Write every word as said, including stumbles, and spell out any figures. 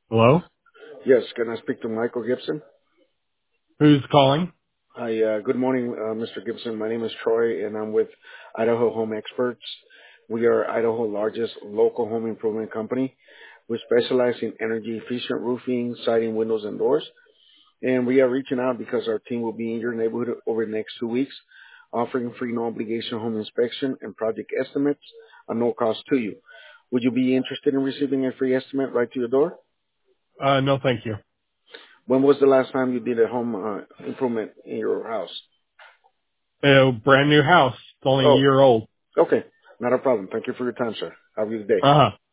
Hello? Yes, can I speak to Michael Gibson? Who's calling? Hi, uh, good morning, uh, Mister Gibson. My name is Troy, and I'm with Idaho Home Experts. We are Idaho's largest local home improvement company. We specialize in energy efficient roofing, siding, windows, and doors. And we are reaching out because our team will be in your neighborhood over the next two weeks, offering free no obligation home inspection and project estimates at no cost to you. Would you be interested in receiving a free estimate right to your door? Uh, no, thank you. When was the last time you did a home uh, improvement in your house? A brand new house. It's only a Oh, year old. okay. Not a problem. Thank you for your time, sir. Have a good day. Uh huh.